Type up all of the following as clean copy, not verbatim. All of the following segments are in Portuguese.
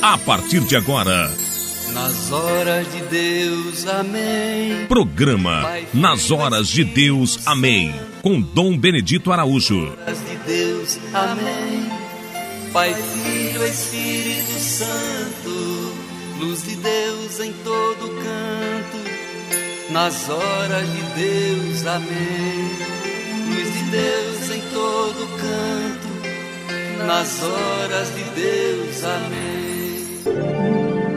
a partir de agora. Nas horas de Deus, amém. Programa Nas Horas de Deus, amém. Com Dom Benedito Araújo. Nas horas de Deus, amém. Pai, Filho, Espírito Santo, luz de Deus em todo canto. Nas horas de Deus, amém. Luz de Deus em todo canto. Nas horas de Deus, amém.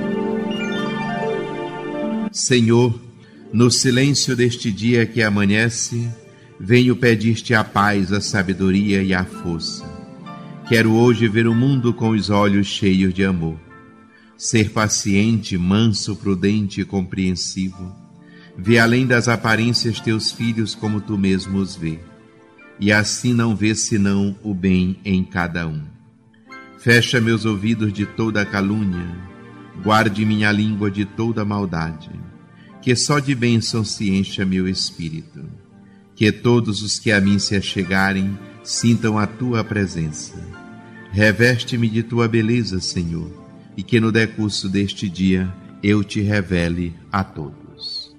Senhor, no silêncio deste dia que amanhece, venho pedir-te a paz, a sabedoria e a força. Quero hoje ver o mundo com os olhos cheios de amor. Ser paciente, manso, prudente e compreensivo. Ver além das aparências teus filhos como tu mesmo os vê. E assim não ver senão o bem em cada um. Fecha meus ouvidos de toda calúnia. Guarde minha língua de toda maldade. Que só de bênção se encha meu espírito. Que todos os que a mim se achegarem sintam a tua presença. Reveste-me de tua beleza, Senhor, e que no decurso deste dia eu te revele a todos.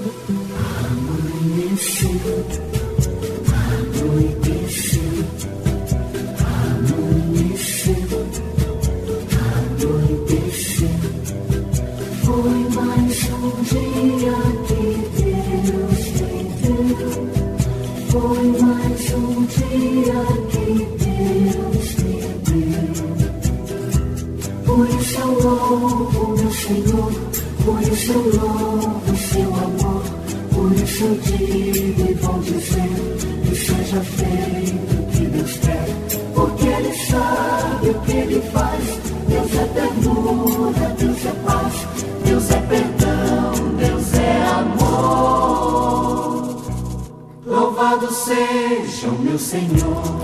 Foi mais um dia que Deus me deu. Foi mais um dia que Deus me deu. Por isso eu louvo meu Senhor, por isso eu louvo seu amor. Por isso eu digo e vou dizer que seja feito o que Deus quer. Porque Ele sabe o que Ele faz. Deus é ternura, Deus é paz. Deus é perdão, Deus é amor. Louvado seja o meu Senhor.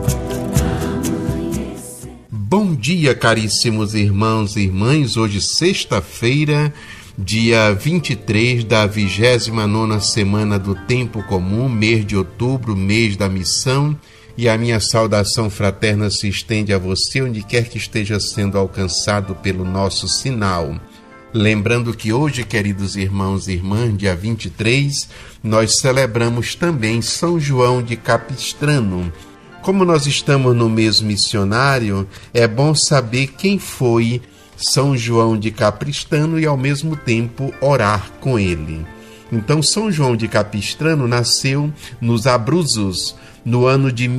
Bom dia, caríssimos irmãos e irmãs. Hoje, sexta-feira, dia 23 da 29ª semana do Tempo Comum, mês de outubro, mês da missão. E a minha saudação fraterna se estende a você, onde quer que esteja sendo alcançado pelo nosso sinal. Lembrando que hoje, queridos irmãos e irmãs, dia 23, nós celebramos também São João de Capistrano. Como nós estamos no mês missionário, é bom saber quem foi São João de Capistrano e, ao mesmo tempo, orar com ele. Então, São João de Capistrano nasceu nos Abruzos, no ano de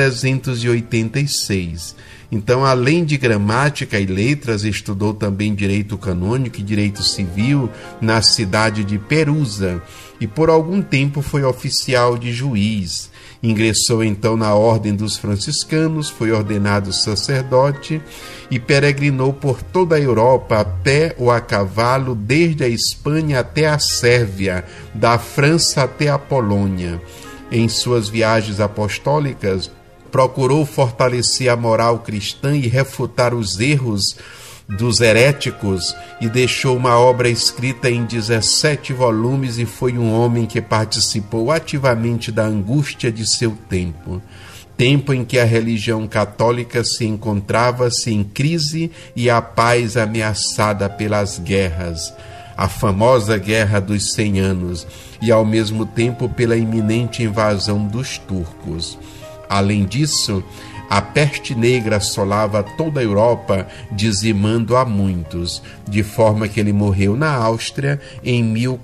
1386. Então, além de gramática e letras, estudou também direito canônico e direito civil na cidade de Perusa e por algum tempo foi oficial de juiz. Ingressou então na ordem dos franciscanos, foi ordenado sacerdote e peregrinou por toda a Europa a pé ou a cavalo, desde a Espanha até a Sérvia, da França até a Polônia. Em suas viagens apostólicas, procurou fortalecer a moral cristã e refutar os erros dos heréticos e deixou uma obra escrita em 17 volumes e foi um homem que participou ativamente da angústia de seu tempo. Tempo em que a religião católica se encontrava-se em crise e a paz ameaçada pelas guerras. A famosa Guerra dos 100 Anos e, ao mesmo tempo, pela iminente invasão dos turcos. Além disso, a peste negra assolava toda a Europa, dizimando a muitos, de forma que ele morreu na Áustria em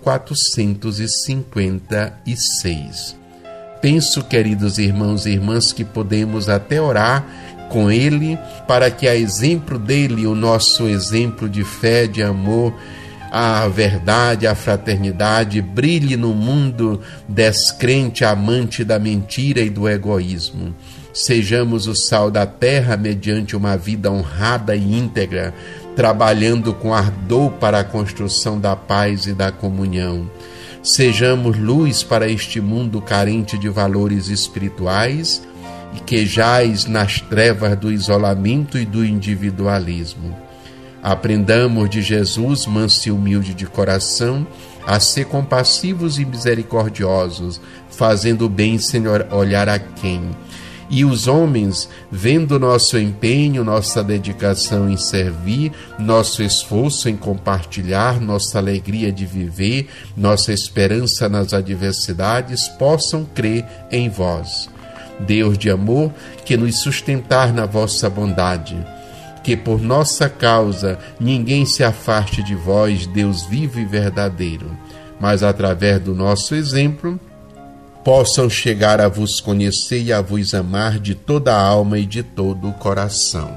1456. Penso, queridos irmãos e irmãs, que podemos até orar com ele, para que, a exemplo dele, o nosso exemplo de fé, de amor, a verdade, a fraternidade brilhe no mundo descrente, amante da mentira e do egoísmo. Sejamos o sal da terra mediante uma vida honrada e íntegra, trabalhando com ardor para a construção da paz e da comunhão. Sejamos luz para este mundo carente de valores espirituais e que jaz nas trevas do isolamento e do individualismo. Aprendamos de Jesus, manso e humilde de coração, a ser compassivos e misericordiosos, fazendo o bem sem olhar a quem, E os homens, vendo nosso empenho, nossa dedicação em servir, nosso esforço em compartilhar, nossa alegria de viver, nossa esperança nas adversidades, possam crer em vós. Deus de amor, que nos sustentar na vossa bondade, que por nossa causa ninguém se afaste de vós, Deus vivo e verdadeiro, mas através do nosso exemplo, possam chegar a vos conhecer e a vos amar de toda a alma e de todo o coração.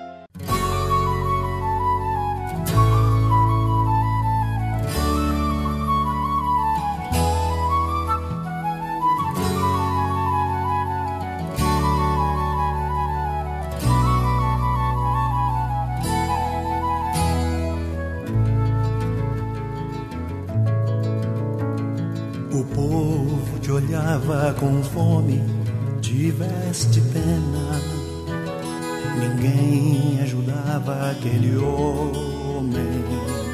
O povo te olhava com fome, tiveste pena. Ninguém ajudava aquele homem.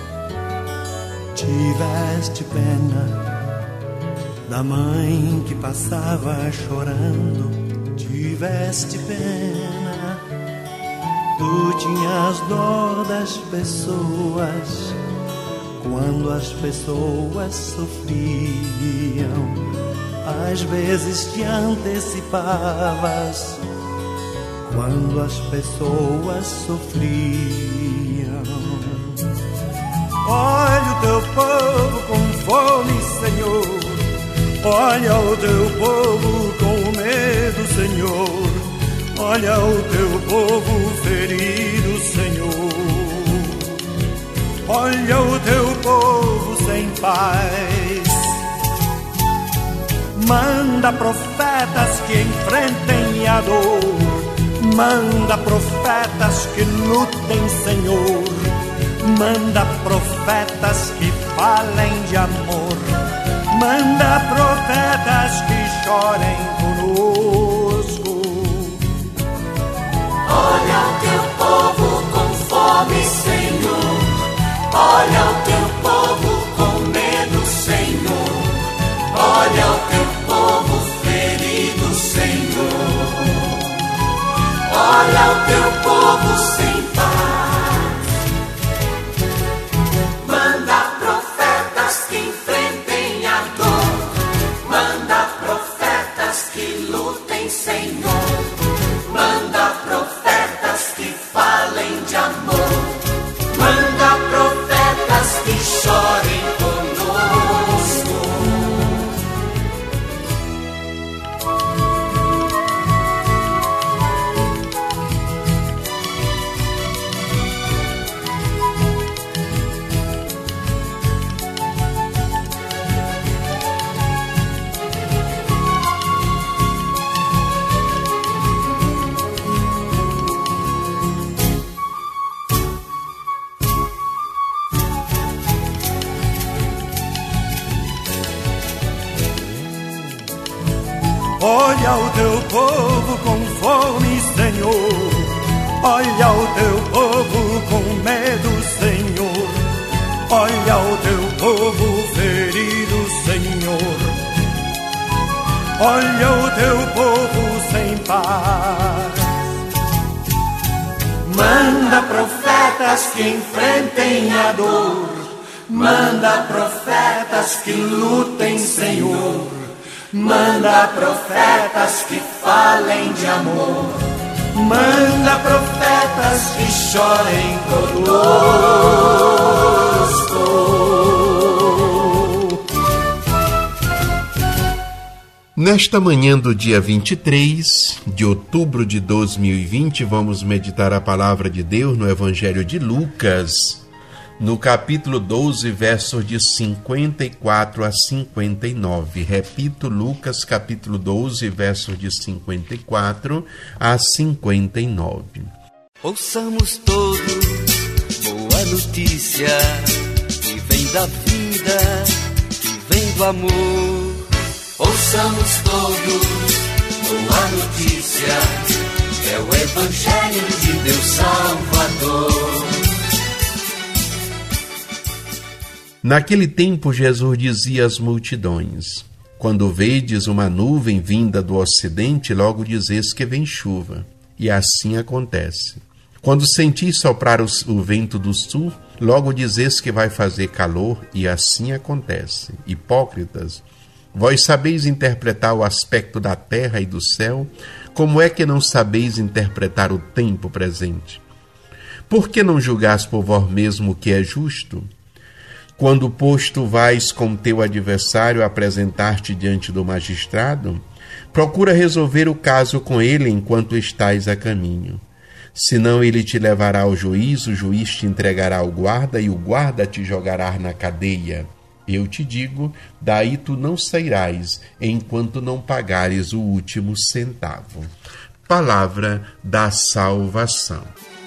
Tiveste pena da mãe que passava chorando. Tiveste pena. Tu tinhas dó das pessoas quando as pessoas sofriam. Às vezes te antecipavas quando as pessoas sofriam. Olha o teu povo com fome, Senhor. Olha o teu povo com medo, Senhor. Olha o teu povo ferido, Senhor. Olha o teu povo sem paz. Manda profetas que enfrentem a dor. Manda profetas que lutem, Senhor. Manda profetas que falem de amor. Manda profetas que chorem conosco. Olha o teu povo com fome, Senhor. Olha o teu povo com medo, Senhor. Olha o teu povo ferido, Senhor. Olha o teu povo sem paz. Manda profetas que enfrentem a dor. Manda profetas que lutem, Senhor. Manda profetas que falem de amor. Manda profetas que chorem conosco. Olha o teu povo com fome, Senhor. Olha o teu povo com medo, Senhor. Olha o teu povo ferido, Senhor. Olha o teu povo sem paz. Manda profetas que enfrentem a dor. Manda profetas que lutem, Senhor. Manda profetas que falem de amor. Manda profetas que chorem conosco. Nesta manhã do dia 23 de outubro de 2020, vamos meditar a palavra de Deus no Evangelho de Lucas, no capítulo 12, versos de 54 a 59. Repito, Lucas, capítulo 12, versos de 54 a 59. Ouçamos todos boa notícia, que vem da vida, que vem do amor. Ouçamos todos boa notícia, é o Evangelho de Deus Salvador. Naquele tempo, Jesus dizia às multidões: Quando vedes uma nuvem vinda do ocidente, logo dizes que vem chuva. E assim acontece. Quando sentis soprar o vento do sul, logo dizes que vai fazer calor, e assim acontece. Hipócritas, vós sabeis interpretar o aspecto da terra e do céu, como é que não sabeis interpretar o tempo presente? Por que não julgais por vós mesmo o que é justo? Quando, pois, tu vais com teu adversário apresentar-te diante do magistrado, procura resolver o caso com ele enquanto estás a caminho. Senão ele te levará ao juiz, o juiz te entregará ao guarda e o guarda te jogará na cadeia. Eu te digo, daí tu não sairás enquanto não pagares o último centavo. Palavra da salvação.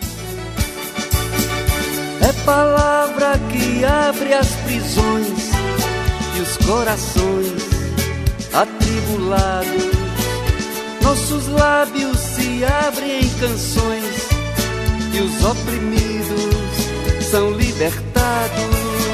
É palavra que abre as prisões e os corações atribulados. Nossos lábios se abrem em canções e os oprimidos são libertados.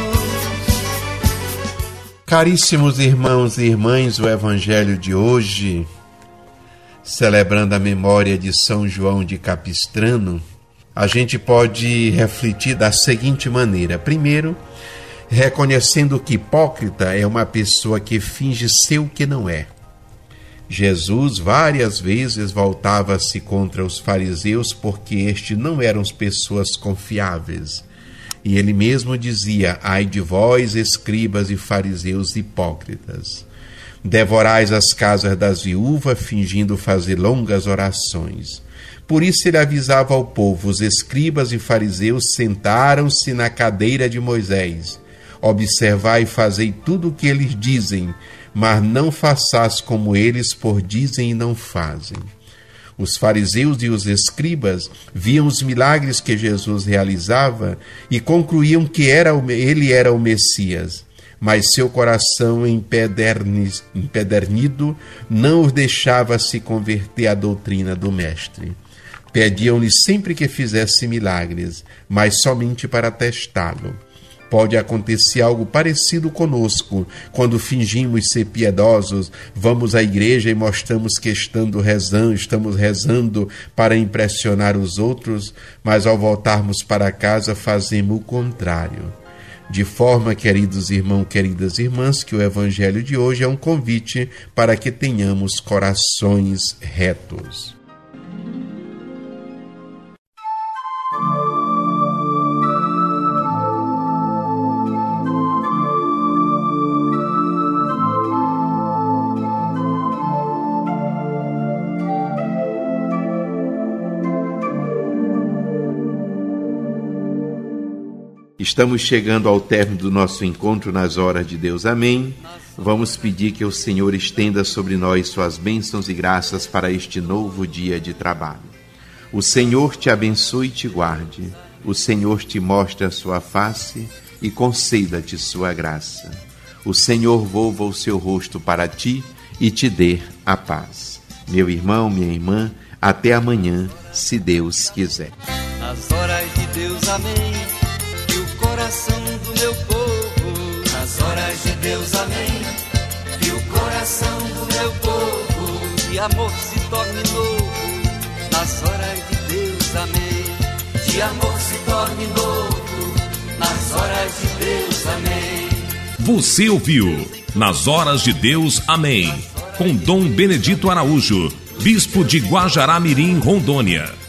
Caríssimos irmãos e irmãs, o Evangelho de hoje, celebrando a memória de São João de Capistrano, a gente pode refletir da seguinte maneira. Primeiro, reconhecendo que hipócrita é uma pessoa que finge ser o que não é. Jesus várias vezes voltava-se contra os fariseus porque estes não eram pessoas confiáveis. E ele mesmo dizia: ai de vós, escribas e fariseus hipócritas! Devorais as casas das viúvas, fingindo fazer longas orações. Por isso ele avisava ao povo: os escribas e fariseus sentaram-se na cadeira de Moisés. Observai e fazei tudo o que eles dizem, mas não façais como eles, por dizem e não fazem. Os fariseus e os escribas viam os milagres que Jesus realizava e concluíam que ele era o Messias, mas seu coração empedernido não os deixava se converter à doutrina do Mestre. Pediam-lhe sempre que fizesse milagres, mas somente para testá-lo. Pode acontecer algo parecido conosco, quando fingimos ser piedosos, vamos à igreja e mostramos que estamos rezando para impressionar os outros, mas ao voltarmos para casa fazemos o contrário. De forma, queridos irmãos, queridas irmãs, que o Evangelho de hoje é um convite para que tenhamos corações retos. Estamos chegando ao término do nosso encontro nas horas de Deus. Amém. Vamos pedir que o Senhor estenda sobre nós suas bênçãos e graças para este novo dia de trabalho. O Senhor te abençoe e te guarde. O Senhor te mostre a sua face e conceda-te sua graça. O Senhor volva o seu rosto para ti e te dê a paz. Meu irmão, minha irmã, até amanhã, se Deus quiser. Nas horas de Deus, amém. Coração do meu povo, nas horas de Deus, amém. Que o coração do meu povo de amor se torne novo, nas horas de Deus, amém. De amor se torne novo, nas horas de Deus, amém. Você ouviu Nas Horas de Deus, amém, com Dom Benedito Araújo, bispo de Guajará-Mirim, Rondônia.